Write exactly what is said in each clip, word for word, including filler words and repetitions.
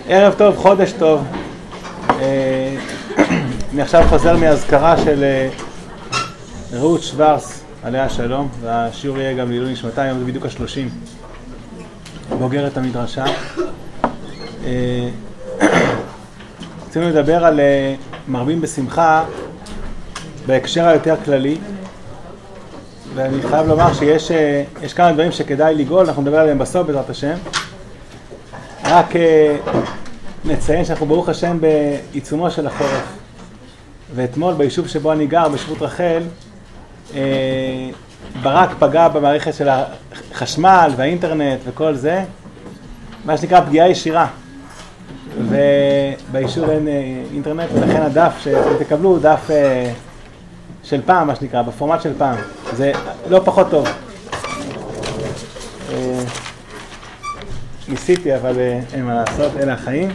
ערב טוב, חודש טוב. אני עכשיו חוזר מהזכרה של רעות שוורץ, עליה שלום, והשיעור יהיה גם לעילוי נשמתה, היום זה בדיוק השלושים, בוגרת המדרשה. רצינו לדבר על מרבים בשמחה בהקשר היותר כללי, ואני חייב לומר שיש יש כמה דברים שכדאי לגאול, אנחנו נדבר עליהם בסוף בעזרת השם. רק נציין שאנחנו ברוך השם בעיצומו של החורף, ואתמול ביישוב שבו אני גר, בשבות רחל, ברק פגע במערכת של החשמל והאינטרנט וכל זה, מה שנקרא פגיעה ישירה, וביישוב אין אינטרנט, ולכן הדף שתקבלו הוא דף של פעם, מה שנקרא, בפורמט של פעם. זה לא פחות טוב. ניסיתי, אבל אין מה לעשות, אלה החיים.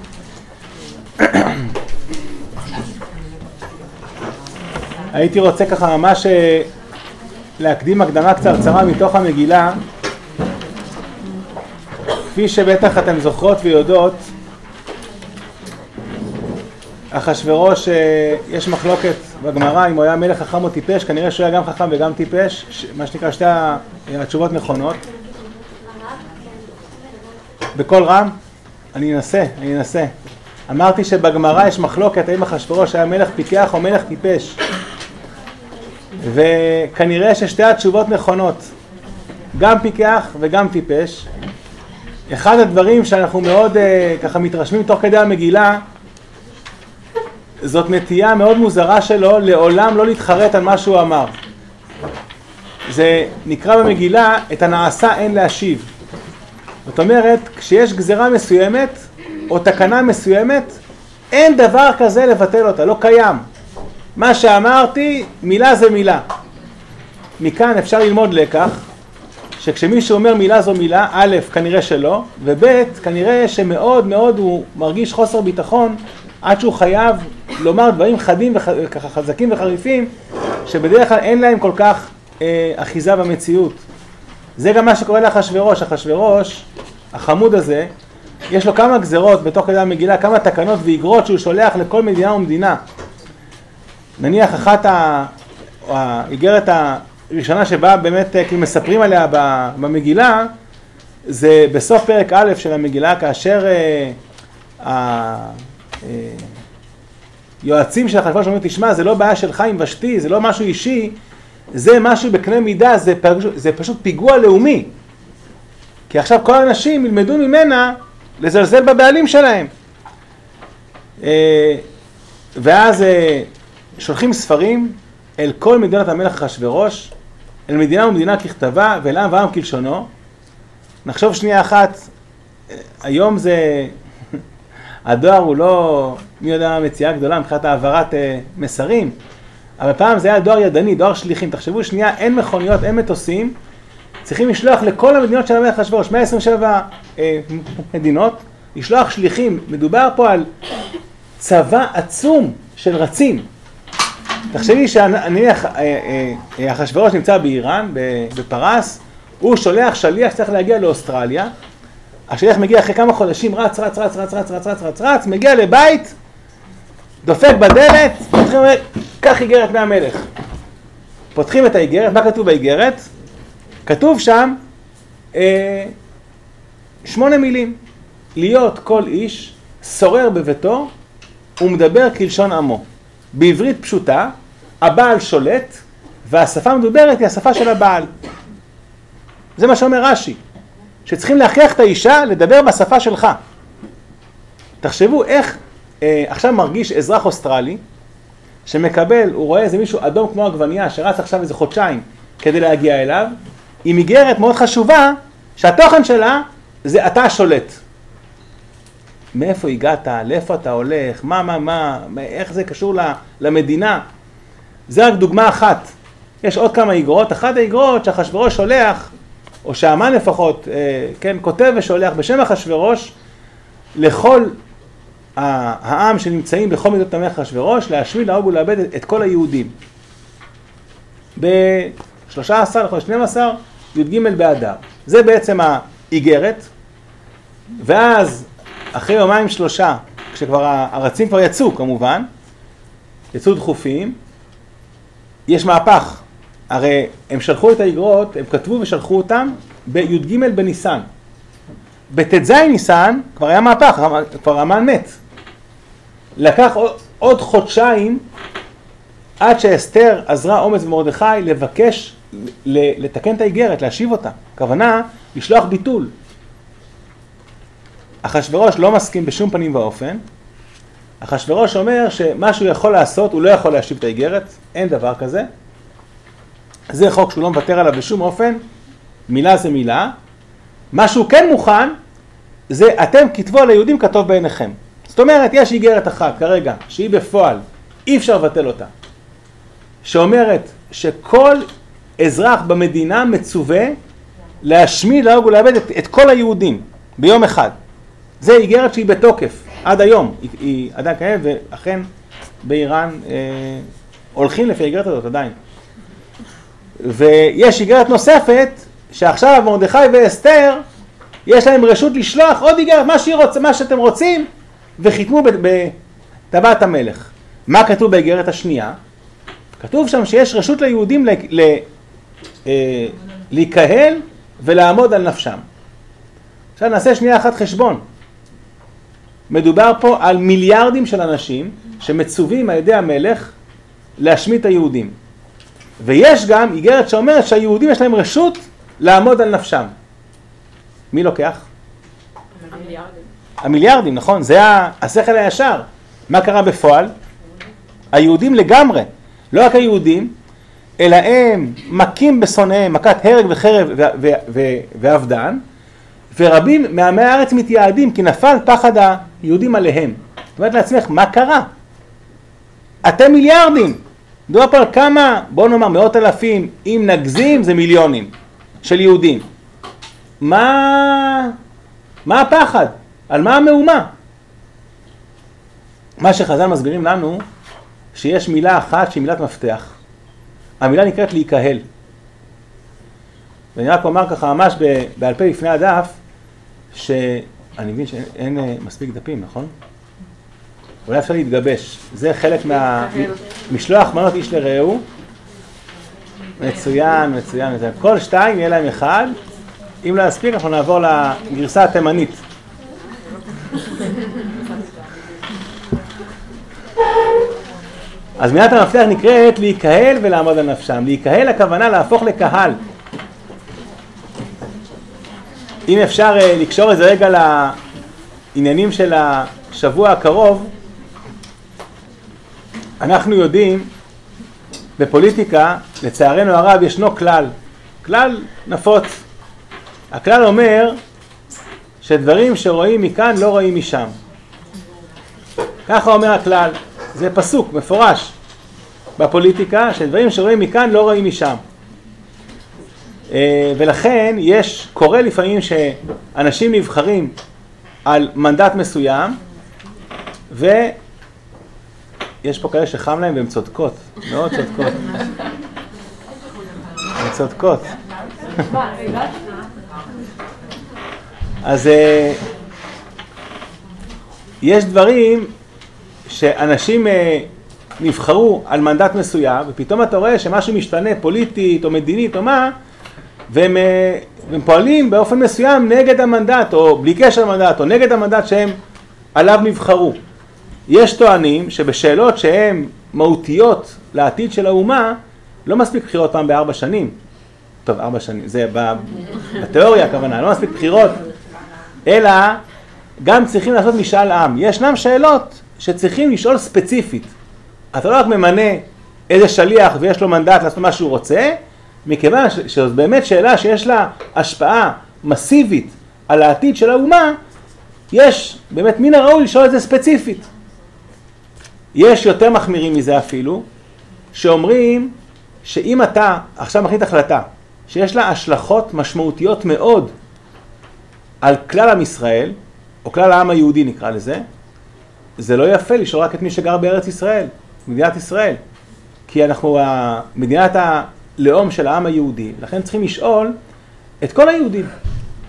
הייתי רוצה ככה ממש להקדים הקדמה קצרצרה מתוך המגילה. כפי שבטח אתם זוכרות ויודעות, אחשוורוש, יש מחלוקת בגמרא אם הוא היה מלך חכם או טיפש. כנראה שהוא היה גם חכם וגם טיפש, מה שנקרא שתי התשובות נכונות. בכל רם, אני אנסה, אני אנסה. אמרתי שבגמרא יש מחלוקת האם אחשוורוש היה מלך פיקח או מלך טיפש. וכנראה ששתי התשובות נכונות, גם פיקח וגם טיפש. אחד הדברים שאנחנו מאוד ככה מתרשמים תוך כדי המגילה, זאת נטייה מאוד מוזרה שלו לעולם לא להתחרט על מה שהוא אמר. זה נקרא במגילה, את הנעשה אין להשיב. זאת אומרת, כשיש גזרה מסוימת או תקנה מסוימת, אין דבר כזה לבטל אותה, לא קיים. מה שאמרתי, מילה זה מילה. מכאן אפשר ללמוד לקח, שכשמישהו אומר מילה זו מילה, א', כנראה שלא, וב', כנראה שמאוד מאוד הוא מרגיש חוסר ביטחון, עד שהוא חייב לומר דברים חדים וככה חזקים וחריפים, שבדרך כלל אין להם כל כך אה, אחיזה במציאות. זה גם מה שקורה לאחשוורוש. אחשוורוש, החמוד הזה, יש לו כמה גזרות בתוך כדי המגילה, כמה תקנות ואיגרות שהוא שולח לכל מדינה ומדינה. נניח אחת האיגרת הראשונה שבה באמת כאילו מספרים עליה במגילה, זה בסוף פרק א' של המגילה, כאשר היועצים של אחשוורוש אומרים, תשמע, זה לא בעיה שלך עם ושתי, זה לא משהו אישי, זה משהו בקנה מידה, זה, זה פשוט פיגוע לאומי. כי עכשיו כל האנשים ילמדו ממנה לזלזל בבעלים שלהם. ואז שולחים ספרים אל כל מדינת המלך אחשוורוש, אל מדינה ומדינה ככתבה ואל עם ועם כלשונו. נחשוב שנייה אחת, היום זה, הדואר הוא לא מי יודע מה מציאה גדולה מבחינת העברת מסרים, אבל פעם זה היה דואר ידני, דואר שליחים. תחשבו שנייה, אין מכוניות, אין מטוסים, צריכים לשלוח לכל המדינות של המלך אחשוורוש, מאה עשרים ושבע אה, מדינות, לשלוח שליחים. מדובר פה על צבא עצום של רצים. תחשבי שנניח אחשוורוש נמצא באיראן, בפרס, הוא שולח שליח שצריך להגיע לאוסטרליה, השליח מגיע אחרי כמה חודשים, רץ, רץ, רץ, רץ, רץ, רץ, רץ, רץ, רץ, מגיע לבית, דופק בדלת, פותחים, כך איגרת מהמלך. פותחים את האיגרת, מה כתוב באיגרת? כתוב שם אה, שמונה מילים. להיות כל איש שורר בביתו ומדבר כלשון עמו. בעברית פשוטה, הבעל שולט, והשפה המדוברת היא השפה של הבעל. זה מה שאומר רש"י, שצריכים להכריח את האישה לדבר בשפה שלך. תחשבו איך אה, עכשיו מרגיש אזרח אוסטרלי, שמקבל, הוא רואה איזה מישהו אדום כמו עגבנייה, שרץ עכשיו איזה חודשיים כדי להגיע אליו, עם איגרת מאוד חשובה, שהתוכן שלה זה אתה השולט. מאיפה הגעת? לאיפה אתה הולך? מה, מה, מה? איך זה קשור למדינה? זה רק דוגמה אחת. יש עוד כמה איגרות. אחת האיגרות שאחשוורוש שולח, או שהמן לפחות, כן, כותב ושולח בשם אחשוורוש, לכל העם שנמצאים בכל מדינות המלך אחשוורוש, להשמיד, להרוג ולאבד את כל היהודים. ב-שלושה עשר לחודש שנים עשר, י"ג באדר. זה בעצם האיגרת, ואז אחרי יומיים שלושה, כשכבר הארצים כבר יצאו כמובן, יצאו דחופים, יש מהפך. הרי הם שלחו את האגרות, הם כתבו ושלחו אותם בי"ג בניסן. בט"ז ניסן כבר היה מהפך, כבר המן מת. לקח עוד חודשיים עד שאסתר עזרה אומץ ומרדכי לבקש לתקן את האיגרת, להשיב אותה. הכוונה, לשלוח ביטול. אחשוורוש לא מסכים בשום פנים ואופן. אחשוורוש אומר שמה שהוא יכול לעשות, הוא לא יכול להשיב את האיגרת, אין דבר כזה. זה חוק שהוא לא מוותר עליו בשום אופן, מילה זה מילה. מה שהוא כן מוכן, זה אתם כתבו על היהודים כתוב בעיניכם. זאת אומרת, יש איגרת אחת כרגע, שהיא בפועל, אי אפשר לבטל אותה, שאומרת שכל אזרח במדינה מצווה להשמיד, להרוג ולאבד את, את כל היהודים ביום אחד. זה איגרת שהיא בתוקף, עד היום, היא, היא עדיין קיימת, ואכן באיראן אה, הולכים לפי האיגרת הזאת עדיין. ויש איגרת נוספת, שעכשיו מרדכי ואסתר, יש להם רשות לשלוח עוד איגרת, מה, רוצ, מה שאתם רוצים, וחיתמו בטבעת המלך. מה כתוב באיגרת השנייה? כתוב שם שיש רשות ליהודים ל, ל, אה, להיקהל ולעמוד על נפשם. עכשיו נעשה שנייה אחת חשבון. מדובר פה על מיליארדים של אנשים שמצווים על ידי המלך להשמיד את היהודים. ויש גם איגרת שאומרת שהיהודים יש להם רשות לעמוד על נפשם. מי לוקח? המיליארדים. המיליארדים, נכון? זה השכל הישר. מה קרה בפועל? היהודים לגמרי, לא רק היהודים, אלא הם מכים בשונאיהם, מכת הרג וחרב ואבדן, ורבים מעמי הארץ מתייעדים, כי נפל פחד היהודים עליהם. זאת אומרת לעצמך, מה קרה? אתם מיליארדים. דובר פה על כמה, בואו נאמר, מאות אלפים, אם נגזים זה מיליונים של יהודים. מה, מה הפחד? על מה המהומה? מה שחז"ל מסבירים לנו, שיש מילה אחת שהיא מילת מפתח. המילה נקראת להיקהל. ואני רק אומר ככה ממש בעל פה לפני הדף, שאני מבין שאין מספיק דפים, נכון? אולי אפשר להתגבש. זה חלק מהמשלוח מנות איש לרעהו. מצוין, מצוין, מצוין. כל שתיים יהיה להם אחד. אם לא יספיק, אנחנו נעבור לגרסה התימנית. אז מילת המפתח נקראת להיקהל ולעמוד על נפשם. להיקהל הכוונה להפוך לקהל. אם אפשר לקשור איזה רגע לעניינים של השבוע הקרוב, אנחנו יודעים, בפוליטיקה, לצערנו הרב, ישנו כלל. כלל נפוץ. הכלל אומר שדברים שרואים מכאן לא רואים משם. ככה אומר הכלל. זה פסוק, מפורש, בפוליטיקה, שדברים שרואים מכאן לא רואים משם. ולכן יש, קורה לפעמים שאנשים נבחרים על מנדט מסוים, ויש פה כאלה שחם להם והן צודקות, מאוד צודקות. הן צודקות. אז יש דברים שאנשים נבחרו על מנדט מסוים, ופתאום אתה רואה שמשהו משתנה פוליטית או מדינית או מה, והם, והם פועלים באופן מסוים נגד המנדט, או בלי קשר למנדט, או נגד המנדט שהם עליו נבחרו. יש טוענים שבשאלות שהן מהותיות לעתיד של האומה, לא מספיק בחירות פעם בארבע שנים. טוב, ארבע שנים, זה בתיאוריה הכוונה, לא מספיק בחירות, אלא גם צריכים לעשות משאל עם. ישנם שאלות שצריכים לשאול ספציפית. אתה לא רק ממנה איזה שליח ויש לו מנדט לעשות מה שהוא רוצה, מכיוון שזו באמת שאלה שיש לה השפעה מסיבית על העתיד של האומה, יש באמת מן הראוי לשאול את זה ספציפית. יש יותר מחמירים מזה אפילו, שאומרים שאם אתה עכשיו מחליט החלטה, שיש לה השלכות משמעותיות מאוד על כלל עם ישראל, או כלל העם היהודי נקרא לזה, זה לא יפה לשאול רק את מי שגר בארץ ישראל, מדינת ישראל. כי אנחנו מדינת הלאום של העם היהודי, לכן צריכים לשאול את כל היהודים.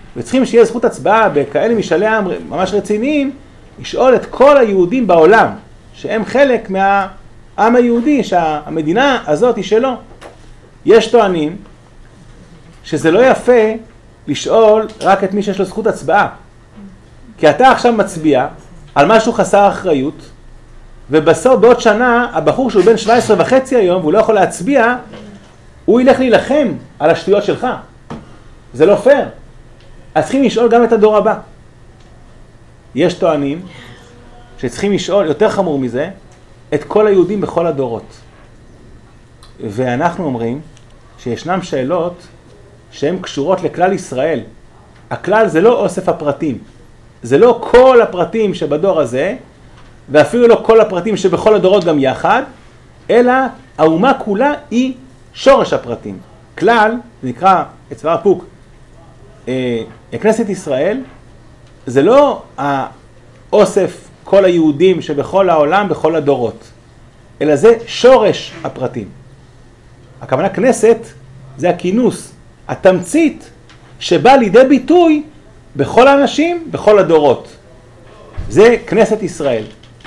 וצריכים שיהיה זכות הצבעה בכאלה משאלי עם ממש רציניים, לשאול את כל היהודים בעולם, שהם חלק מהעם היהודי, שהמדינה הזאת היא שלו. יש טוענים שזה לא יפה לשאול רק את מי שיש לו זכות הצבעה. כי אתה עכשיו מצביע על משהו חסר אחריות, ובסוף בעוד שנה הבחור שהוא בן שבע עשרה וחצי היום והוא לא יכול להצביע, הוא ילך להילחם על השטויות שלך. זה לא פייר. אז צריכים לשאול גם את הדור הבא. יש טוענים שצריכים לשאול, יותר חמור מזה, את כל היהודים בכל הדורות. ואנחנו אומרים שישנם שאלות שהן קשורות לכלל ישראל. הכלל זה לא אוסף הפרטים. זה לא כל הפרטים שבדור הזה, ואפילו לא כל הפרטים שבכל הדורות גם יחד, אלא האומה כולה היא שורש הפרטים. כלל, זה נקרא אצבע הפוק, אה, כנסת ישראל, זה לא האוסף כל היהודים שבכל העולם, בכל הדורות, אלא זה שורש הפרטים. הכוונה כנסת זה הכינוס, התמצית שבא לידי ביטוי בכל האנשים, בכל הדורות. זה כנסת ישראל.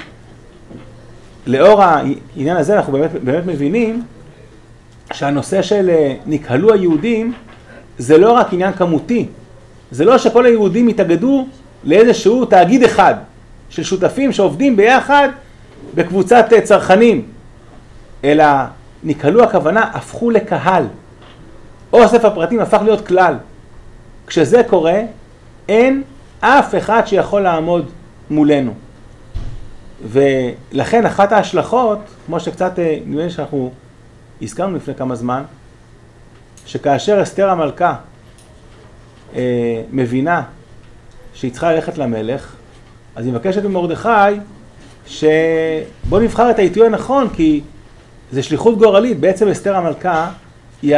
לאור העניין הזה אנחנו באמת, באמת מבינים שהנושא של נקהלו היהודים זה לא רק עניין כמותי. זה לא שכל היהודים יתאגדו לאיזשהו תאגיד אחד של שותפים שעובדים ביחד בקבוצת צרכנים, אלא נקהלו הכוונה הפכו לקהל. אוסף הפרטים הפך להיות כלל. כשזה קורה, אין אף אחד שיכול לעמוד מולנו. ולכן אחת ההשלכות, כמו שקצת נראה שאנחנו הזכרנו לפני כמה זמן, שכאשר אסתר המלכה אה, מבינה שהיא צריכה ללכת למלך, אז היא מבקשת ממרדכי שבוא נבחר את העיתוי הנכון, כי זה שליחות גורלית. בעצם אסתר המלכה, היא,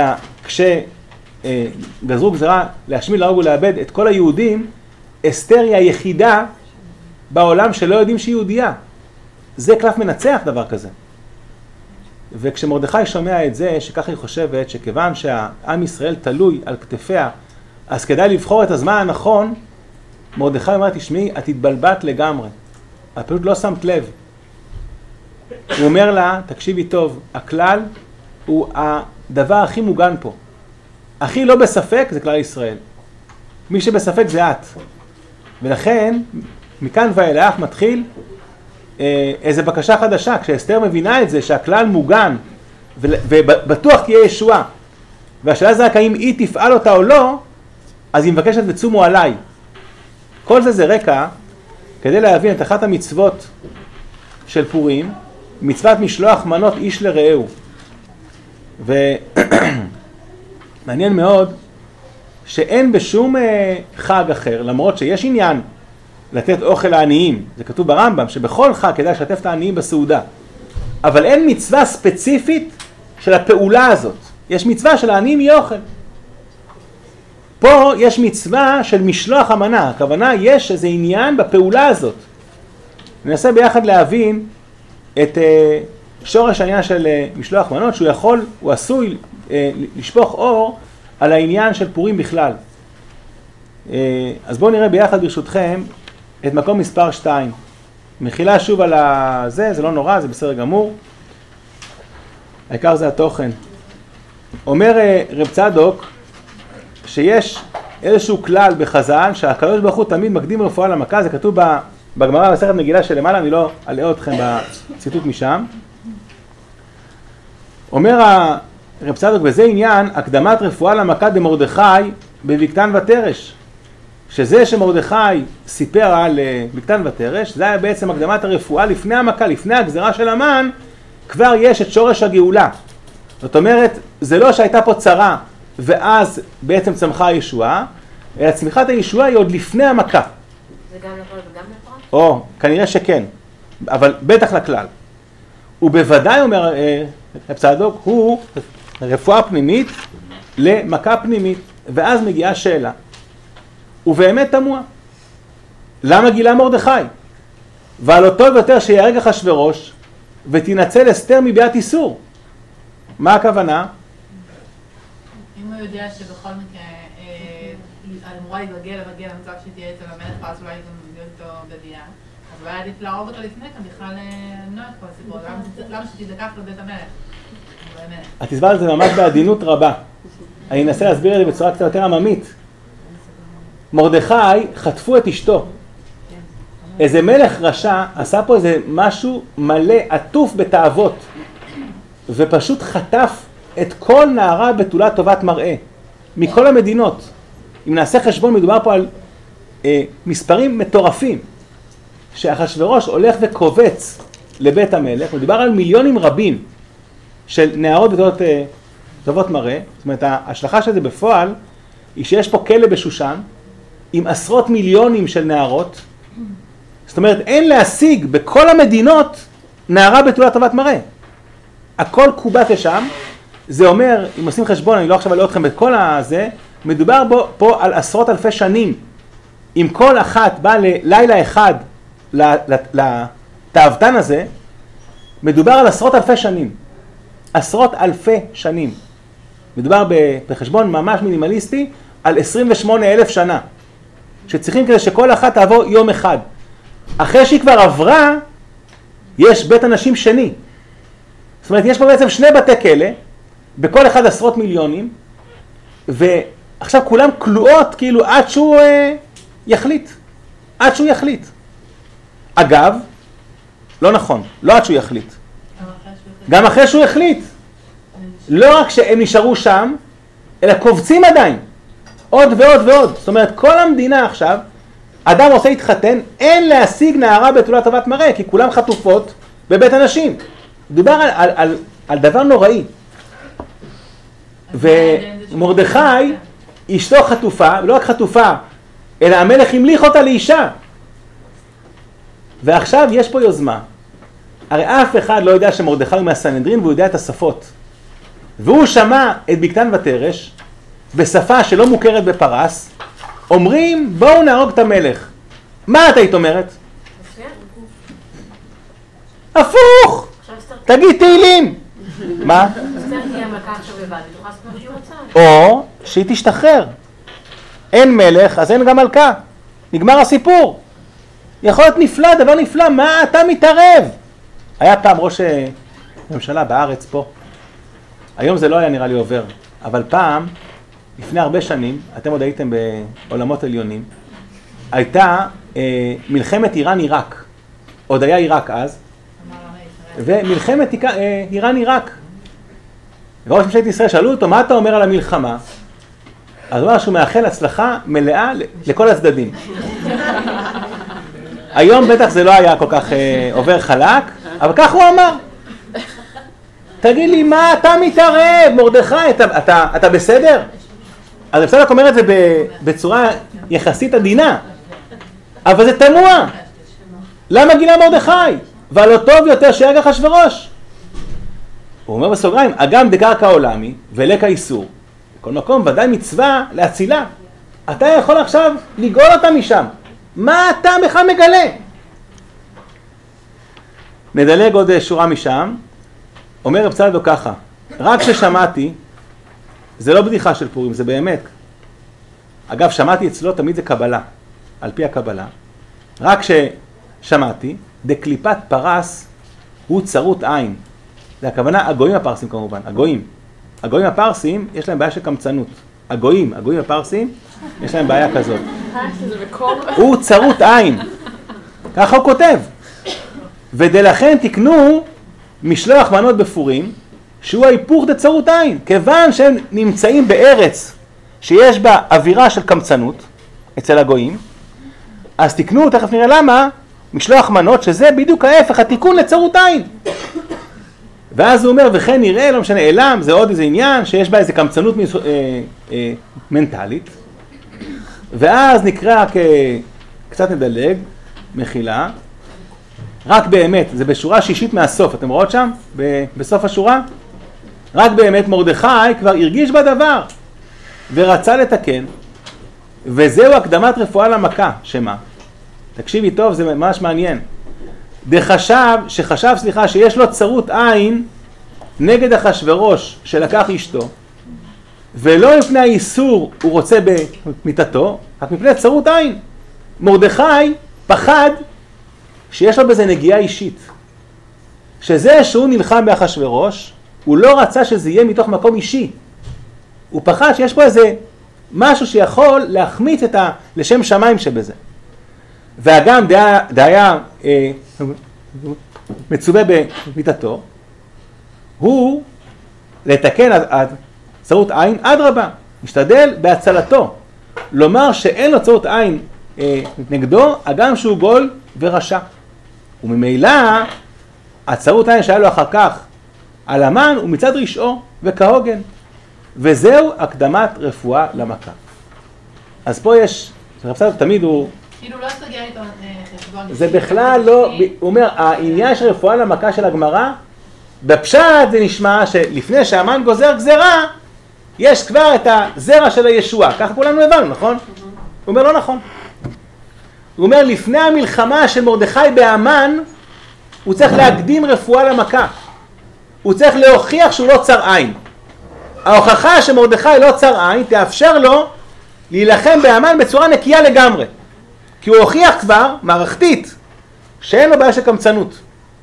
כשגזרו גזרה להשמיד, להרוג ולאבד את כל היהודים, אסתר היא היחידה בעולם שלא יודעים שהיא יהודייה. זה קלף מנצח דבר כזה. וכשמרדכי שומע את זה, שככה היא חושבת שכיוון שהעם ישראל תלוי על כתפיה, אז כדאי לבחור את הזמן הנכון, מרדכי אומר, תשמעי, את התבלבלת לגמרי. את פשוט לא שמת לב. הוא אומר לה, תקשיבי טוב, הכלל הוא הדבר הכי מוגן פה. הכי לא בספק זה כלל ישראל. מי שבספק זה את. ולכן, מכאן ואילך מתחיל אה, איזו בקשה חדשה. כשאסתר מבינה את זה, שהכלל מוגן, ובטוח תהיה ישועה, והשאלה זה רק האם היא תפעל אותה או לא, אז היא מבקשת וצומו עליי. כל זה זה רקע כדי להבין את אחת המצוות של פורים, מצוות משלוח מנות איש לרעהו. ומעניין מאוד שאין בשום חג אחר, למרות שיש עניין לתת אוכל לעניים, זה כתוב ברמב"ם, שבכל חג כדאי לשתף את העניים בסעודה, אבל אין מצווה ספציפית של הפעולה הזאת. יש מצווה של העניים יהיה אוכל. פה יש מצווה של משלוח המנה, הכוונה יש איזה עניין בפעולה הזאת. ננסה ביחד להבין את שורש העניין של משלוח מנות, שהוא יכול, הוא עשוי לשפוך אור על העניין של פורים בכלל. אז בואו נראה ביחד ברשותכם את מקום מספר שתיים. מחילה שוב על זה, זה לא נורא, זה בסדר גמור. העיקר זה התוכן. אומר רב צדוק שיש איזשהו כלל בחז"ל שהקדוש ברוך הוא תמיד מקדים רפואה למכה, זה כתוב בגמרא במסכת מגילה שלמעלה, אני לא אלאה אתכם בציטוט משם. אומר רב צדוק, וזה עניין הקדמת רפואה למכה דמרדכי בבקתן ותרש. שזה שמרדכי סיפר על בקתן ותרש, זה היה בעצם הקדמת הרפואה לפני המכה, לפני הגזרה של המן, כבר יש את שורש הגאולה. זאת אומרת, זה לא שהייתה פה צרה ואז בעצם צמחה הישועה, אלא צמיחת הישועה היא עוד לפני המכה. זה גם לכל וגם לפרט? או, כנראה שכן, אבל בטח לכלל. ובוודאי, אומר רב צדוק, הוא רפואה פנימית למכה פנימית, ואז מגיעה שאלה. ובאמת תמוה, למה גילה מרדכי? ועל אותו יותר שיהרג אחשוורוש ותנצל אסתר מביאת איסור. מה הכוונה? אם הוא יודע שבכל מקרה אמורה להתרגל ומגיע למצב שהיא תהיה אצל המלך, ואז אולי גם להיות איתו בבייה. אז אולי עדיף להרוג אותו לפני כאן, בכלל למנוע את כל הסיפור. למה שתזדקף לבית המלך? את הסברת את זה ממש בעדינות רבה. אני אנסה להסביר את זה בצורה קצת יותר עממית. מרדכי חטפו את אשתו. איזה מלך רשע עשה פה איזה משהו מלא, עטוף בתאוות, ופשוט חטף את כל נערה בתולה טובת מראה, מכל המדינות. אם נעשה חשבון, מדובר פה על אה, מספרים מטורפים, שאחשוורוש הולך וקובץ לבית המלך, מדובר על מיליונים רבים של נערות בתולות אה, טובות מראה. זאת אומרת, ההשלכה של זה בפועל, היא שיש פה כלא בשושן, עם עשרות מיליונים של נערות. זאת אומרת, אין להשיג בכל המדינות נערה בתולה טובת מראה. הכל קובץ לשם. זה אומר, אם עושים חשבון, אני לא עכשיו אעלה אתכם בכל הזה, מדובר בו, פה על עשרות אלפי שנים. אם כל אחת באה ללילה אחד לתאוותן הזה, מדובר על עשרות אלפי שנים. עשרות אלפי שנים. מדובר בחשבון ממש מינימליסטי על עשרים ושמונה אלף שנה. שצריכים כדי שכל אחת תעבור יום אחד. אחרי שהיא כבר עברה, יש בית אנשים שני. זאת אומרת, יש פה בעצם שני בתי כלא, בכל אחד עשרות מיליונים, ועכשיו כולם כלואות כאילו עד שהוא אה, יחליט. עד שהוא יחליט. אגב, לא נכון, לא עד שהוא יחליט. גם אחרי שהוא יחליט. לא רק שהם נשארו שם, אלא קובצים עדיין. עוד ועוד ועוד. זאת אומרת, כל המדינה עכשיו, אדם רוצה להתחתן, אין להשיג נערה בתולה טובת מראה, כי כולם חטופות בבית אנשים. מדובר על, על, על, על דבר נוראי. ומרדכי, אשתו חטופה, ולא רק חטופה, אלא המלך המליך אותה לאישה. ועכשיו יש פה יוזמה. הרי אף אחד לא יודע שמרדכי הוא מהסנהדרין, והוא יודע את השפות. והוא שמע את בגתן ותרש, בשפה שלא מוכרת בפרס, אומרים, בואו נהרוג את המלך. מה את היית אומרת? הפוך! תגיד תהילים! מה? או שהיא תשתחרר. אין מלך, אז אין גם מלכה. נגמר הסיפור. יכול להיות נפלא, דבר נפלא, מה אתה מתערב? היה פעם ראש ממשלה בארץ פה. היום זה לא היה נראה לי עובר, אבל פעם, לפני הרבה שנים, אתם עוד הייתם בעולמות עליונים, הייתה אה, מלחמת איראן-עיראק. עוד היה עיראק אז, ומלחמת אה, איראן-עיראק. וראש ממשלת ישראל שאלו אותו, מה אתה אומר על המלחמה? אז הוא אמר שהוא מאחל הצלחה מלאה לכל הצדדים. היום בטח זה לא היה כל כך אה, עובר חלק, אבל כך הוא אמר. תגיד לי, מה אתה מתערב, מרדכי, אתה, אתה, אתה בסדר? אז בסדר, אומר את זה בצורה יחסית עדינה, אבל זה תמוה. למה גילה מרדכי? ועל טוב יותר שיהג אחשוורוש. הוא אומר בסוגריים, אגם דקרקע עולמי ולקה איסור. בכל מקום ודאי מצווה להצילה. אתה יכול עכשיו לגאול אותה משם. מה אתה בכלל מגלה? נדלג עוד שורה משם. אומר רב צלדו ככה, רק ששמעתי, זה לא בדיחה של פורים, זה באמת. אגב, שמעתי אצלו, תמיד זה קבלה, על פי הקבלה. רק ששמעתי, דקליפת פרס הוא צרות עין. זה הכוונה, הגויים הפרסים כמובן, הגויים. הגויים הפרסים, יש להם בעיה של קמצנות. הגויים, הגויים הפרסים, יש להם בעיה כזאת. הוא צרות עין. ככה הוא כותב. ודלכן תקנו משלוח מנות בפורים, שהוא ההיפוך דצרות עין. כיוון שהם נמצאים בארץ שיש בה אווירה של קמצנות, אצל הגויים, אז תקנו, תכף נראה למה, משלוח מנות, שזה בדיוק ההפך, התיקון לצרות עין. ואז הוא אומר, וכן נראה, לא משנה, אלם, זה עוד איזה עניין, שיש בה איזה קמצנות אה, אה, מנטלית. ואז נקרא כ... קצת נדלג, מחילה. רק באמת, זה בשורה שישית מהסוף, אתם רואות שם? ב- בסוף השורה? רק באמת מרדכי כבר הרגיש בדבר, ורצה לתקן, וזהו הקדמת רפואה למכה, שמה? תקשיבי טוב, זה ממש מעניין. דחשב, שחשב, סליחה, שיש לו צרות עין נגד אחשוורוש שלקח אשתו, ולא מפני האיסור הוא רוצה במיתתו, רק מפני צרות עין. מרדכי פחד שיש לו בזה נגיעה אישית. שזה שהוא נלחם באחשוורוש, הוא לא רצה שזה יהיה מתוך מקום אישי. הוא פחד שיש פה איזה משהו שיכול להחמיץ את ה... לשם שמיים שבזה. והגם דהיה, דהיה אה, מצווה במיתתו, הוא לתקן את צרות עין, אדרבה, משתדל בהצלתו. לומר שאין לו צרות עין אה, נגדו, הגם שהוא גול ורשע. וממילא, הצרות עין שהיה לו אחר כך על המן הוא מצד רשעו וכהוגן. וזהו הקדמת רפואה למכה. אז פה יש, רב צדוק תמיד הוא... כאילו לא סוגר איתו חשבון. זה בכלל לא, הוא אומר, העניין של רפואה למכה של הגמרא, בפשט זה נשמע שלפני שהמן גוזר גזרה, יש כבר את הזרע של הישועה. ככה כולנו הבנו, נכון? הוא אומר, לא נכון. הוא אומר, לפני המלחמה של מרדכי בהמן, הוא צריך להקדים רפואה למכה. הוא צריך להוכיח שהוא לא צר עין. ההוכחה שמרדכי לא צר עין תאפשר לו להילחם בהמן בצורה נקייה לגמרי. כי הוא הוכיח כבר, מערכתית, שאין לו בעיה של קמצנות.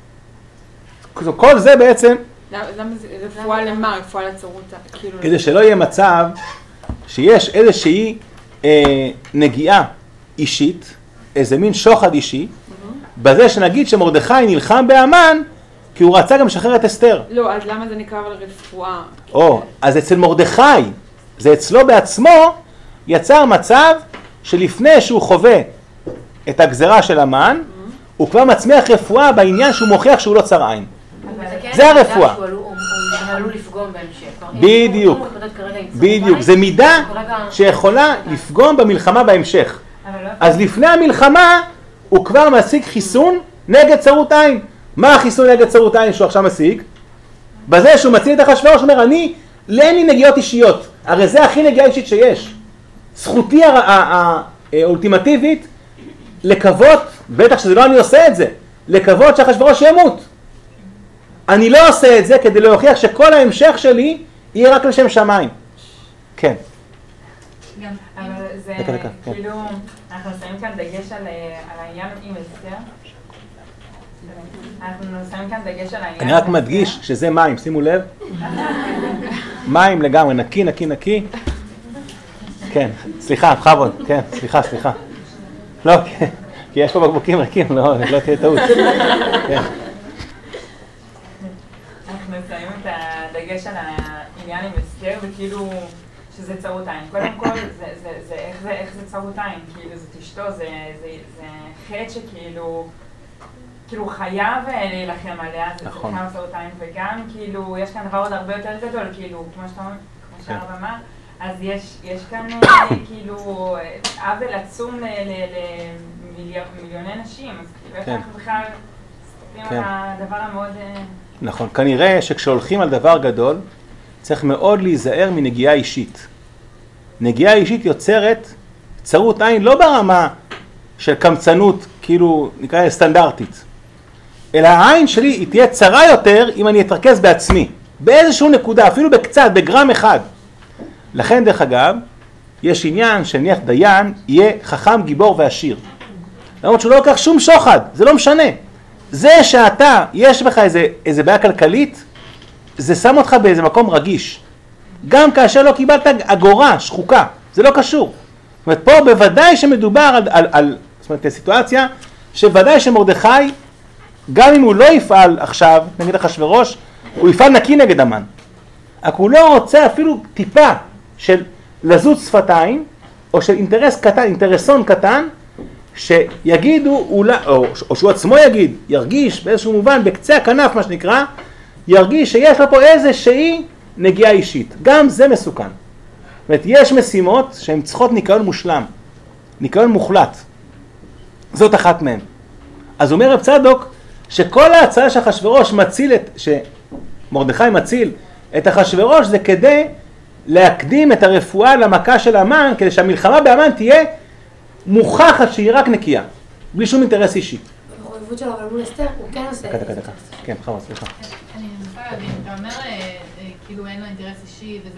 כל זה בעצם... למה זה רפואה למה? רפואה לצרות? כדי שלא יהיה מצב שיש איזושהי אה, נגיעה אישית, איזה מין שוחד אישי, בזה שנגיד שמרדכי נלחם בהמן, כי הוא רצה גם לשחרר את אסתר. לא, אז למה זה נקרא אבל רפואה? או, אז אצל מרדכי, זה אצלו בעצמו, יצר מצב שלפני שהוא חווה את הגזרה של המן, הוא כבר מצמיח רפואה בעניין שהוא מוכיח שהוא לא צר עין. זה הרפואה. הוא עלול לפגום בהמשך. בדיוק, בדיוק. זה מידה שיכולה לפגום במלחמה בהמשך. אז לפני המלחמה הוא כבר משיג חיסון נגד צרות עין. מה החיסון נגד צרות עין שהוא עכשיו משיג? בזה שהוא מציל את אחשוורוש, הוא אומר, אני, אין לי נגיעות אישיות. הרי זה הכי נגיעה אישית שיש. זכותי האולטימטיבית לקוות, בטח שזה לא אני עושה את זה, לקוות שאחשוורוש ימות. אני לא עושה את זה כדי להוכיח שכל ההמשך שלי יהיה רק לשם שמיים. כן. אבל זה כאילו, אנחנו שמים כאן דגש על העניין עם אסתר. אנחנו שמים כאן דגש על העניין. אני רק מדגיש שזה מים, שימו לב. מים לגמרי, נקי, נקי, נקי. כן, סליחה, בכבוד, כן, סליחה, סליחה. לא, כי יש פה בקבוקים ריקים, לא, לא תהיה טעות. כן. אנחנו שמים את הדגש על העניין עם אסתר, וכאילו שזה צרות עין. קודם כל, איך זה צרות עין? כאילו, זאת אשתו, זה חטא שכאילו... כאילו חייב להילחם עליה, זה כמה צרות עין, וגם כאילו יש כאן דבר עוד הרבה יותר גדול, כאילו, כמו שאתה אומר, כמו שהרב אמר, אז יש כאן כאילו עוול עצום למיליוני נשים, אז כאילו איך אנחנו בכלל מסתכלים על הדבר המאוד... נכון, כנראה שכשהולכים על דבר גדול, צריך מאוד להיזהר מנגיעה אישית. נגיעה אישית יוצרת צרות עין לא ברמה של קמצנות, כאילו נקרא סטנדרטית, אלא העין שלי היא תהיה צרה יותר אם אני אתרכז בעצמי, באיזשהו נקודה, אפילו בקצת, בגרם אחד. לכן דרך אגב, יש עניין שנניח דיין יהיה חכם, גיבור ועשיר. למרות שהוא לא לוקח שום שוחד, זה לא משנה. זה שאתה, יש בך איזה, איזה בעיה כלכלית, זה שם אותך באיזה מקום רגיש. גם כאשר לא קיבלת אגורה, שחוקה, זה לא קשור. זאת אומרת, פה בוודאי שמדובר על, על, על זאת אומרת, סיטואציה שוודאי שמרדכי, גם אם הוא לא יפעל עכשיו נגד אחשוורוש, הוא יפעל נקי נגד המן. רק הוא לא רוצה אפילו טיפה של לזות שפתיים, או של אינטרס קטן, אינטרסון קטן, שיגידו, או, או שהוא עצמו יגיד, ירגיש באיזשהו מובן, בקצה הכנף מה שנקרא, ירגיש שיש לו פה איזושהי נגיעה אישית. גם זה מסוכן. זאת אומרת, יש משימות שהן צריכות ניקיון מושלם, ניקיון מוחלט. זאת אחת מהן. אז אומר רב צדוק, שכל ההצעה שאחשוורוש מציל את, שמרדכי מציל את אחשוורוש, זה כדי להקדים את הרפואה למכה של המן, כדי שהמלחמה בהמן תהיה מוכחת שהיא רק נקייה, בלי שום אינטרס אישי. במחויבות שלו, אבל מול אסתר, הוא כן עושה את זה. דקה, דקה, כן, חמאס, סליחה. אני מנסה להבין, אתה אומר, כאילו אין לו אינטרס אישי וזה,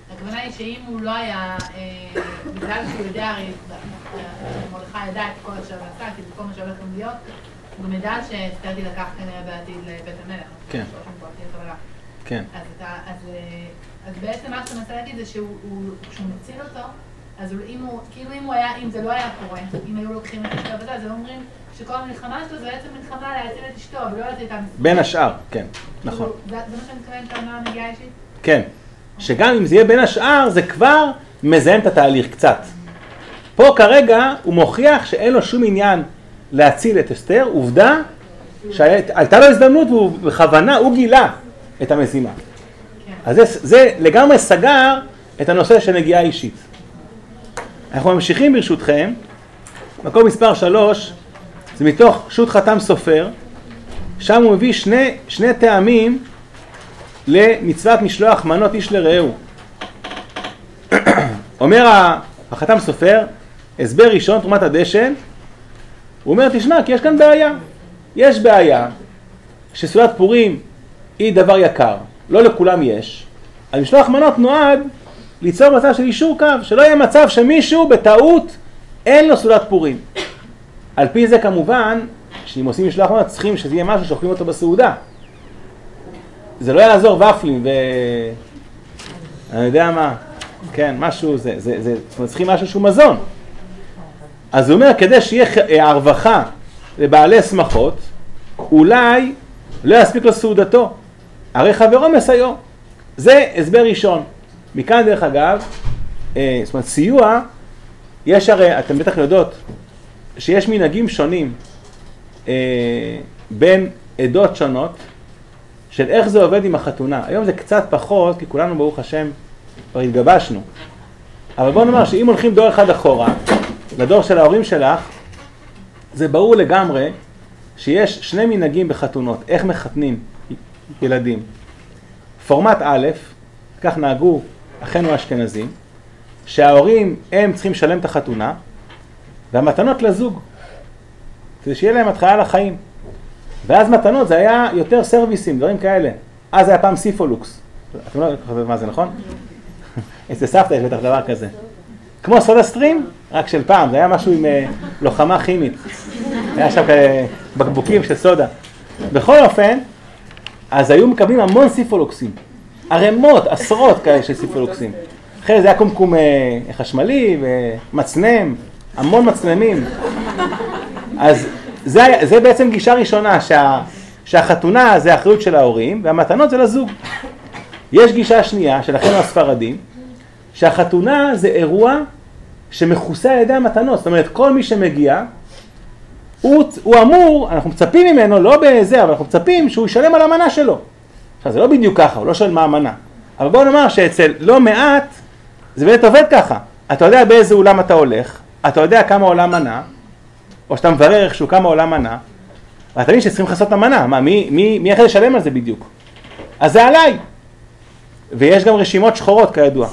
הכוונה היא שאם הוא לא היה, בגלל שהוא יודע, הרי מרדכי ידע את כל אשר נעשה, כי זה כל מה שהולך גם להיות, הוא גם ידע שאסתר תילקח כנראה בעתיד לבית המלך. כן. כן. אז בעצם מה שאתה מנסה להגיד זה שהוא מציל אותו, אז כאילו אם הוא היה, אם זה לא היה קורה, אם היו לוקחים את אשתו וזה, אז הם אומרים שכל המלחמה שלו זה בעצם מלחמה להציל את אשתו, ולא להציל את המספרים. בין השאר, כן, נכון. זה מה שאני מתכוונת טענה נגיעה אישית? כן, שגם אם זה יהיה בין השאר, זה כבר מזהם את התהליך קצת. פה כרגע הוא מוכיח שאין לו שום עניין להציל את אסתר, עובדה שהייתה לו הזדמנות והוא בכוונה, הוא גילה את המשימה. אז זה, זה לגמרי סגר את הנושא של נגיעה אישית. אנחנו ממשיכים ברשותכם, מקום מספר שלוש, זה מתוך שו"ת חתם סופר, שם הוא מביא שני, שני טעמים למצוות משלוח מנות איש לרעהו. אומר החתם סופר, הסבר ראשון, תרומת הדשן, הוא אומר, תשמע, כי יש כאן בעיה. יש בעיה שסעודת פורים היא דבר יקר, לא לכולם יש. אז משלוח מנות נועד ליצור מצב של אישור קו, שלא יהיה מצב שמישהו בטעות אין לו סעודת פורים. על פי זה כמובן, שאם עושים משלוח מנות צריכים שזה יהיה משהו שאוכלים אותו בסעודה. זה לא יעזור ופלים ו... אני יודע מה, כן, משהו, זה, זה, זה, זה צריכים משהו שהוא מזון. אז הוא אומר, כדי שיהיה הרווחה לבעלי שמחות, אולי לא יספיק לו סעודתו, הרי חברו מסייעו. זה הסבר ראשון. מכאן דרך אגב, אה, זאת אומרת, סיוע, יש הרי, אתם בטח יודעות, שיש מנהגים שונים אה, בין עדות שונות, של איך זה עובד עם החתונה. היום זה קצת פחות, כי כולנו ברוך השם כבר התגבשנו. אבל בואו נאמר שאם הולכים דור אחד אחורה, לדור של ההורים שלך, זה ברור לגמרי שיש שני מנהגים בחתונות, איך מחתנים ילדים. פורמט א', כך נהגו אחינו האשכנזים, שההורים הם צריכים לשלם את החתונה, והמתנות לזוג, כדי שיהיה להם התחלה לחיים. ואז מתנות זה היה יותר סרוויסים, דברים כאלה. אז היה פעם סיפולוקס. אתם לא חושבים מה זה, נכון? איזה סבתא יש בטח דבר כזה. כמו סודה סטרים, רק של פעם, זה היה משהו עם uh, לוחמה כימית. היה שם uh, בקבוקים של סודה. בכל אופן, אז היו מקבלים המון סיפולוקסים. ערימות, עשרות כאלה של סיפולוקסים. אחרי זה היה קומקום uh, חשמלי ומצנם, המון מצנמים. אז זה, זה בעצם גישה ראשונה, שה, שהחתונה זה האחריות של ההורים, והמתנות זה לזוג. יש גישה שנייה, של אחינו הספרדים, שהחתונה זה אירוע שמכוסה על ידי המתנות. זאת אומרת, כל מי שמגיע, הוא, הוא אמור, אנחנו מצפים ממנו, לא בזה, אבל אנחנו מצפים שהוא ישלם על המנה שלו. עכשיו, זה לא בדיוק ככה, הוא לא שואל מה המנה. אבל בואו נאמר שאצל לא מעט, זה באמת עובד ככה. אתה יודע באיזה אולם אתה הולך, אתה יודע כמה עולה מנה, או שאתה מברר איכשהו כמה עולה מנה, ואתה מבין שצריכים לחסות את המנה. מה, מי, מי, מי יכול לשלם על זה בדיוק? אז זה עליי. ויש גם רשימות שחורות כידוע.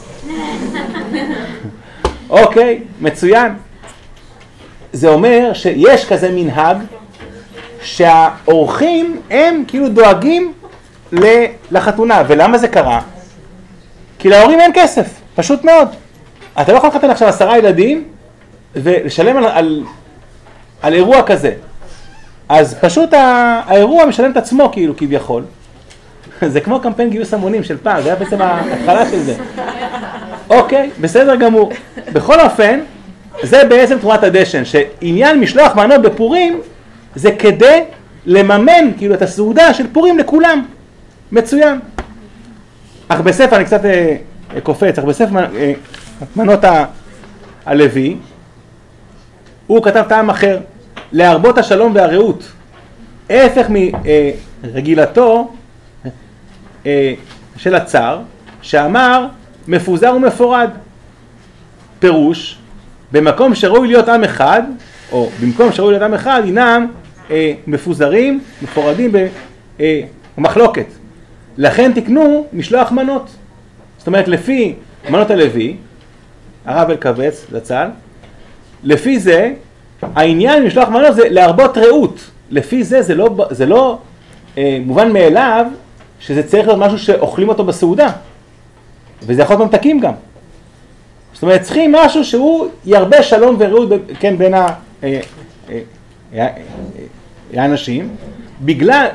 אוקיי, מצוין. זה אומר שיש כזה מנהג שהאורחים הם כאילו דואגים לחתונה. ולמה זה קרה? כי להורים אין כסף, פשוט מאוד. אתה לא יכול לחתן עכשיו עשרה ילדים ולשלם על, על, על אירוע כזה. אז פשוט האירוע משלם את עצמו כאילו כביכול. זה כמו קמפיין גיוס המונים של פעם, זה היה בעצם ההתחלה של זה. אוקיי, בסדר גמור. בכל אופן, זה בעצם תרומת הדשן, שעניין משלוח מנות בפורים, זה כדי לממן כאילו את הסעודה של פורים לכולם. מצוין. אך בספר, אני קצת אה, קופץ, אך בספר אה, מנות ה- הלוי, הוא כתב טעם אחר, להרבות השלום והרעות. ההפך מרגילתו, של הצר, שאמר מפוזר ומפורד. פירוש, במקום שראוי להיות עם אחד, או במקום שראוי להיות עם אחד, הינם אה, מפוזרים, מפורדים במחלוקת. לכן תקנו משלוח מנות. זאת אומרת, לפי מנות הלוי, הרב אלקבץ, זצ"ל, לפי זה, העניין משלוח מנות זה להרבות רעות. לפי זה, זה לא, זה לא אה, מובן מאליו, שזה צריך להיות משהו שאוכלים אותו בסעודה. וזה יכול להיות ממתקים גם. זאת אומרת, צריכים משהו שהוא ירבה שלום ורעות, כן, בין האנשים, בגלל,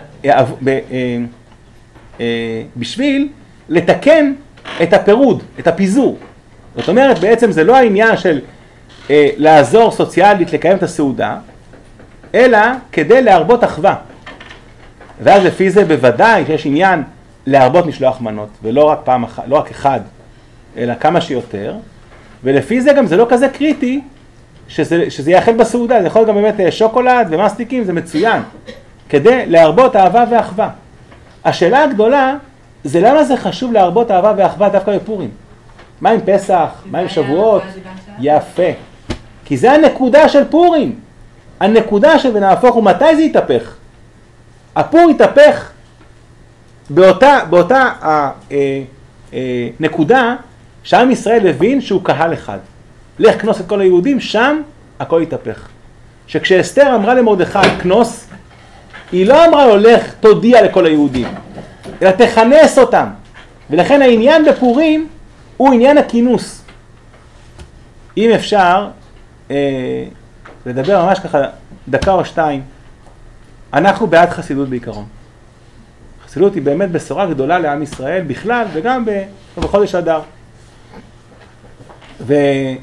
בשביל לתקן את הפירוד, את הפיזור. זאת אומרת, בעצם זה לא העניין של לעזור סוציאלית לקיים את הסעודה, אלא כדי להרבות אחווה. ואז לפי זה בוודאי שיש עניין להרבות משלוח מנות, ולא רק פעם אחת, לא רק אחד, אלא כמה שיותר. ולפי זה גם זה לא כזה קריטי שזה, שזה יאכל בסעודה, זה יכול גם באמת שוקולד ומסטיקים, זה מצוין, כדי להרבות אהבה ואחווה. השאלה הגדולה זה למה זה חשוב להרבות אהבה ואחווה דווקא בפורים. מה עם פסח? מה עם שבועות? יפה. כי זה הנקודה של פורים. הנקודה של ונהפוך הוא מתי זה יתהפך? הפור יתהפך באותה, באותה אה, אה, אה, נקודה שעם ישראל הבין שהוא קהל אחד. לך כנוס את כל היהודים, שם הכל יתהפך. שכשאסתר אמרה למרדכי כנוס, היא לא אמרה לו לך תודיע לכל היהודים, אלא תכנס אותם. ולכן העניין בפורים הוא עניין הכינוס. אם אפשר אה, לדבר ממש ככה דקה או שתיים, אנחנו בעד חסידות בעיקרון. חסידות היא באמת בשורה גדולה לעם ישראל בכלל וגם בחודש אדר. ויש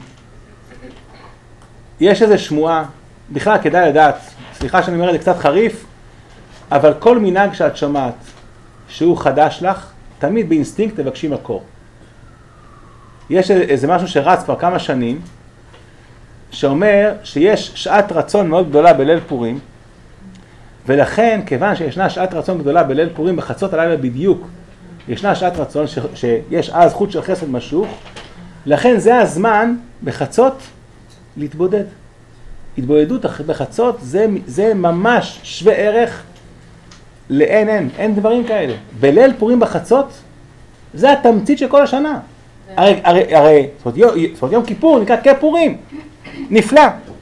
איזו שמועה, בכלל כדאי לדעת, סליחה שאני אומר את זה קצת חריף, אבל כל מנהג שאת שומעת שהוא חדש לך, תמיד באינסטינקט תבקשי מקור. יש איזה משהו שרץ כבר כמה שנים, שאומר שיש שעת רצון מאוד גדולה בליל פורים, ולכן כיוון שישנה שעת רצון גדולה בליל פורים בחצות הלילה בדיוק, ישנה שעת רצון ש... שיש אז חוט של חסד משוך, לכן זה הזמן בחצות להתבודד. התבודדות בחצות זה, זה ממש שווה ערך לאין אין, אין דברים כאלה. בליל פורים בחצות זה התמצית של כל השנה. הרי, הרי, הרי, זאת אומרת, יום, זאת אומרת, יום כיפור נקרא כפורים, נפלא.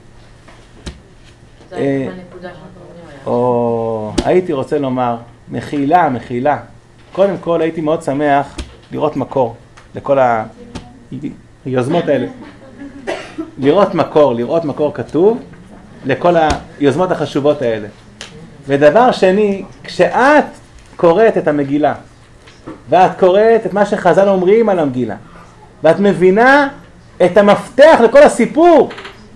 זה הנקודה שאנחנו אומרים עליה. או, הייתי רוצה לומר, מחילה, מחילה. קודם כל הייתי מאוד שמח לראות מקור לכל היוזמות האלה. לראות מקור, לראות מקור כתוב לכל היוזמות החשובות האלה. ודבר שני, כשאת קוראת את המגילה, ואת קוראת את מה שחז"ל אומרים על המגילה, ואת מבינה את המפתח לכל הסיפור,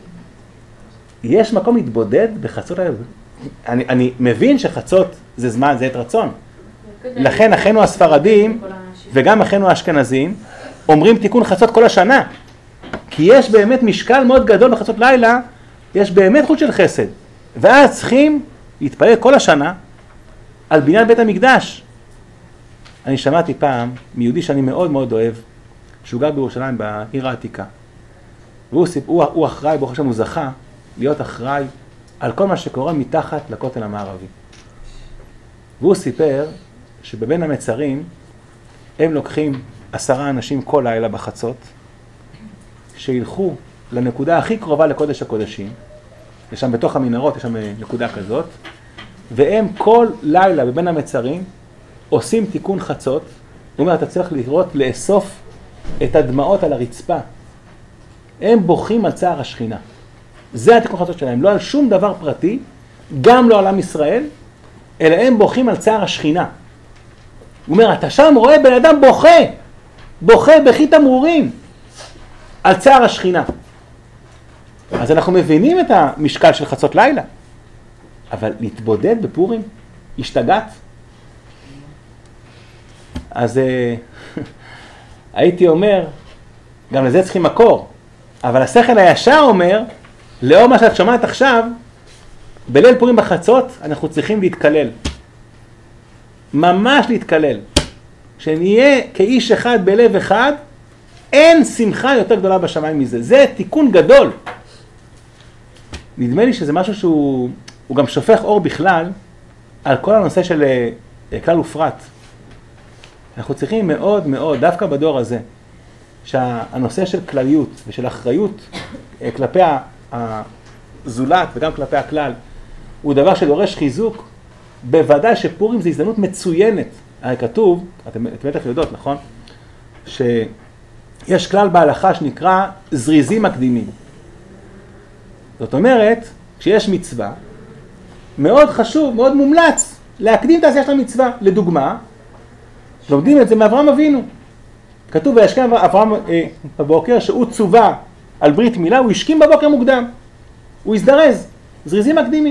יש מקום להתבודד בחצות האלה. אני, אני מבין שחצות זה זמן, זה עת רצון. לכן אחינו הספרדים, וגם אחינו האשכנזים, אומרים תיקון חצות כל השנה. כי יש באמת משקל מאוד גדול בחצות לילה, יש באמת חוט של חסד. ואז צריכים להתפלל כל השנה על בניין בית המקדש. אני שמעתי פעם מיהודי שאני מאוד מאוד אוהב, שהוא גר בירושלים בעיר העתיקה. והוא הוא, הוא אחראי, ברוך השם הוא זכה, להיות אחראי על כל מה שקורה מתחת לכותל המערבי. והוא סיפר שבבין המצרים הם לוקחים עשרה אנשים כל לילה בחצות, שילכו לנקודה הכי קרובה לקודש הקודשים, יש שם בתוך המנהרות, יש שם נקודה כזאת, והם כל לילה בבין המצרים עושים תיקון חצות. הוא אומר, אתה צריך לראות, לאסוף את הדמעות על הרצפה. הם בוכים על צער השכינה. זה התיקון חצות שלהם, לא על שום דבר פרטי, גם לא על עם ישראל, אלא הם בוכים על צער השכינה. הוא אומר, אתה שם רואה בן אדם בוכה, בוכה בכי תמרורים, על צער השכינה. אז אנחנו מבינים את המשקל של חצות לילה, אבל להתבודד בפורים, השתגעת. אז הייתי אומר, גם לזה צריכים מקור, אבל השכל הישר אומר, לאור מה שאת שומעת עכשיו, בליל פורים בחצות אנחנו צריכים להתקלל. ממש להתקלל. כשנהיה כאיש אחד בלב אחד, אין שמחה יותר גדולה בשמיים מזה. זה תיקון גדול. נדמה לי שזה משהו שהוא הוא גם שופך אור בכלל על כל הנושא של כלל ופרט. אנחנו צריכים מאוד מאוד, דווקא בדור הזה, שהנושא של כלליות ושל אחריות כלפי הזולת וגם כלפי הכלל, הוא דבר שדורש חיזוק. בוודאי שפורים זה הזדמנות מצוינת. הרי כתוב, אתם בטח יודעות, נכון? שיש כלל בהלכה שנקרא זריזים מקדימים. זאת אומרת, כשיש מצווה, מאוד חשוב, מאוד מומלץ להקדים את העשייה של המצווה. לדוגמה, לומדים את זה מאברהם אבינו. כתוב וישכם אברהם אה, בבוקר שהוא צווה על ברית מילה, הוא השכים בבוקר מוקדם. הוא הזדרז, זריזים מקדימים.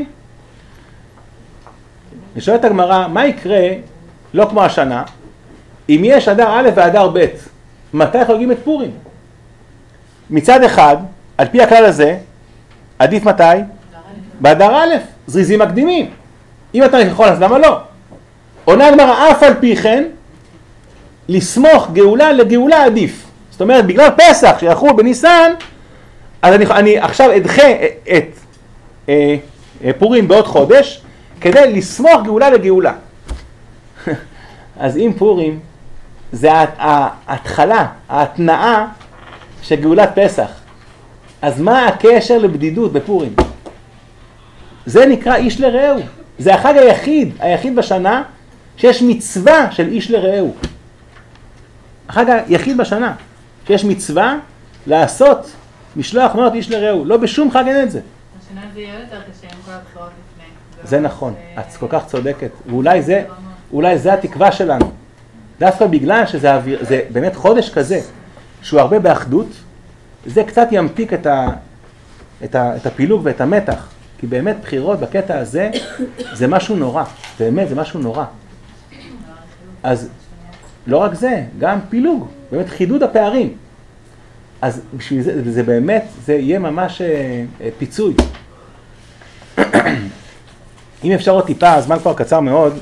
ושואלת הגמרא, מה יקרה, לא כמו השנה, אם יש אדר א' ואדר ב', מתי חוגגים את פורים? מצד אחד, על פי הכלל הזה, עדיף מתי? באדר א', זריזים מקדימים. אם אתה יכול, אז למה לא? עונה הגמרא, אף על פי כן, לסמוך גאולה לגאולה עדיף. זאת אומרת, בגלל פסח שיחול בניסן, אז אני, אני עכשיו אדחה את, את אה, פורים בעוד חודש, כדי לסמוך גאולה לגאולה. אז אם פורים, זה ההתחלה, ההתנאה של גאולת פסח. אז מה הקשר לבדידות בפורים? זה נקרא איש לרעהו. זה החג היחיד, היחיד בשנה, שיש מצווה של איש לרעהו. החג היחיד בשנה, שיש מצווה לעשות משלוח מנות איש לרעהו. לא בשום חג אין את זה. השנה זה יהיה יותר קשה עם כל הבחירות לפני. זה נכון, את כל כך צודקת. ואולי זה, אולי זה התקווה שלנו. דווקא בגלל שזה אוויר, זה באמת חודש כזה, שהוא הרבה באחדות, זה קצת ימתיק את, ה, את, ה, את הפילוג ואת המתח. כי באמת בחירות בקטע הזה, זה משהו נורא. באמת, זה משהו נורא. אז לא רק זה, גם פילוג, באמת חידוד הפערים. אז בשביל זה, זה באמת, זה יהיה ממש אה, פיצוי. אם אפשר עוד טיפה, הזמן כבר קצר מאוד,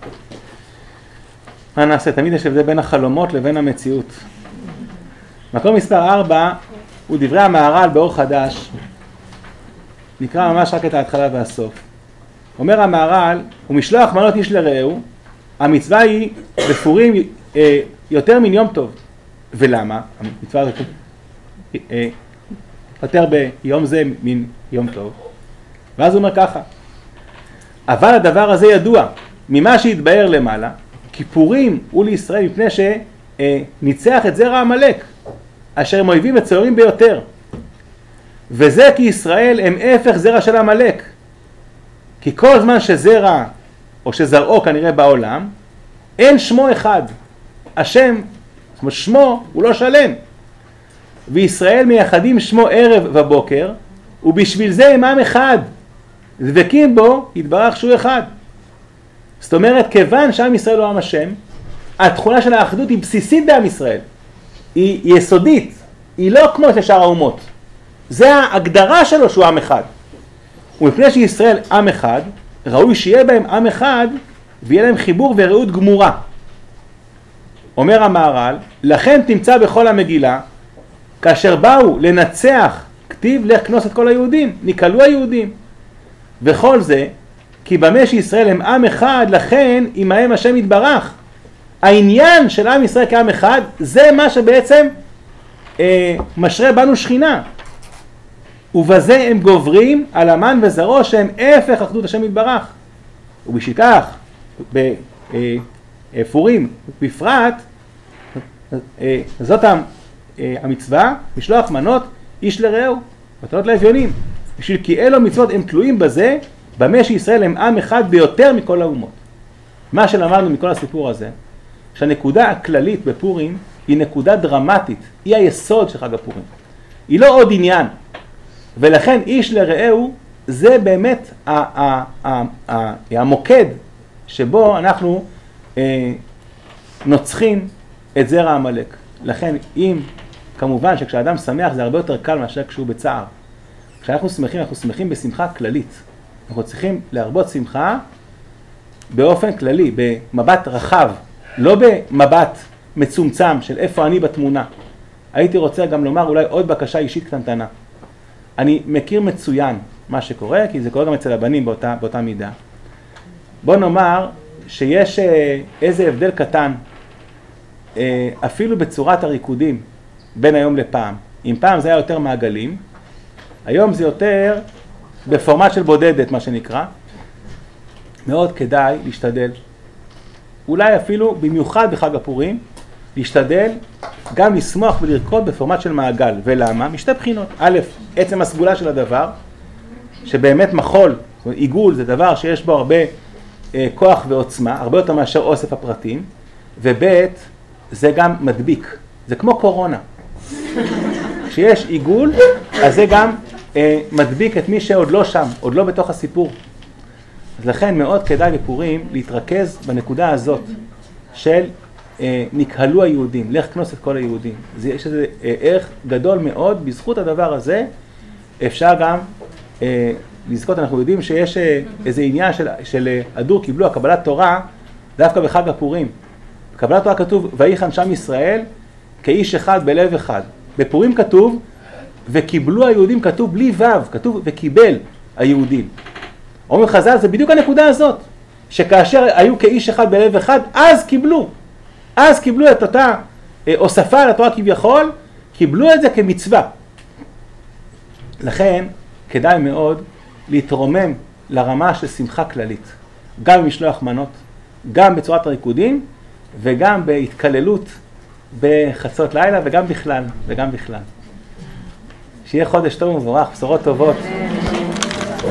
מה נעשה? תמיד יש הבדל בין החלומות לבין המציאות. מקום מספר ארבע, הוא דברי המהר"ל באור חדש, נקרא ממש רק את ההתחלה והסוף. אומר המהר"ל, ומשלוח מנות איש לרעהו, המצווה היא בפורים אה, יותר מן יום טוב. ולמה? המצווה הזאת אה, יותר ביום זה מן יום טוב. ואז הוא אומר ככה, אבל הדבר הזה ידוע, ממה שהתבאר למעלה, כיפורים הוא לישראל מפני שניצח את זרע עמלק, אשר הם אויבים וצוערים ביותר. וזה כי ישראל הם הפך זרע של עמלק. כי כל זמן שזרע, או שזרעו כנראה בעולם, אין שמו אחד. השם, זאת אומרת שמו הוא לא שלם. וישראל מייחדים שמו ערב ובוקר, ובשביל זה הם עם אחד. דבקים בו, יתברך שהוא אחד. זאת אומרת, כיוון שעם ישראל הוא עם השם, התכונה של האחדות היא בסיסית בעם ישראל. היא יסודית, היא לא כמו לשאר האומות. זה ההגדרה שלו שהוא עם אחד. ומפני שישראל עם אחד, ראוי שיהיה בהם עם אחד, ויהיה להם חיבור ורעות גמורה. אומר המהר"ל, לכן תמצא בכל המגילה, כאשר באו לנצח, כתיב לך כנוס את כל היהודים, נקלו היהודים. וכל זה, כי במה שישראל הם עם אחד, לכן עמהם השם יתברך. העניין של עם ישראל כעם אחד, זה מה שבעצם אה, משרה בנו שכינה. ובזה הם גוברים על המן וזרעו שהם הפך אחדות השם יתברך. ובשביל כך, בפורים בפרט, אה, זאת המצווה, משלוח מנות איש לרעהו, מתנות לאביונים. בשביל כי אלו מצוות הם תלויים בזה, במה שישראל הם עם אחד ביותר מכל האומות. מה שלמדנו מכל הסיפור הזה, שהנקודה הכללית בפורים היא נקודה דרמטית, היא היסוד של חג הפורים. היא לא עוד עניין. ולכן איש לרעהו זה באמת המוקד שבו אנחנו נוצחים את זרע עמלק. לכן אם, כמובן שכשאדם שמח זה הרבה יותר קל מאשר כשהוא בצער. כשאנחנו שמחים, אנחנו שמחים בשמחה כללית. אנחנו צריכים להרבות שמחה באופן כללי, במבט רחב, לא במבט מצומצם של איפה אני בתמונה. הייתי רוצה גם לומר אולי עוד בקשה אישית קטנטנה. אני מכיר מצוין מה שקורה, כי זה קורה גם אצל הבנים באותה, באותה מידה. בוא נאמר שיש איזה הבדל קטן, אפילו בצורת הריקודים בין היום לפעם. אם פעם זה היה יותר מעגלים, היום זה יותר בפורמט של בודדת, מה שנקרא. מאוד כדאי להשתדל, אולי אפילו במיוחד בחג הפורים, להשתדל גם לשמוח ולרקוד בפורמט של מעגל. ולמה? משתי בחינות. א', עצם הסגולה של הדבר, שבאמת מחול, עיגול זה דבר שיש בו הרבה אה, כוח ועוצמה, הרבה יותר מאשר אוסף הפרטים, וב', זה גם מדביק. זה כמו קורונה. כשיש עיגול, אז זה גם אה, מדביק את מי שעוד לא שם, עוד לא בתוך הסיפור. אז לכן מאוד כדאי בפורים להתרכז בנקודה הזאת של אה, נקהלו היהודים, לך כנוס את כל היהודים. זה, יש איזה אה, ערך גדול מאוד, בזכות הדבר הזה אפשר גם אה, לזכות. אנחנו יודעים שיש אה, איזה עניין של, של אה, הדור קיבלו הקבלת תורה דווקא בחג הפורים. בקבלת תורה כתוב ויחן שם ישראל כאיש אחד בלב אחד. בפורים כתוב וקיבלו היהודים, כתוב בלי וו, כתוב וקיבל היהודים. אומרים חז"ל, זה בדיוק הנקודה הזאת, שכאשר היו כאיש אחד בלב אחד, אז קיבלו. אז קיבלו את אותה הוספה על התורה כביכול, קיבלו את זה כמצווה. לכן כדאי מאוד להתרומם לרמה של שמחה כללית, גם במשלוח מנות, גם בצורת הריקודים, וגם בהתקללות בחצות לילה, וגם בכלל, וגם בכלל. שיהיה חודש טוב ומבורך, בשורות טובות.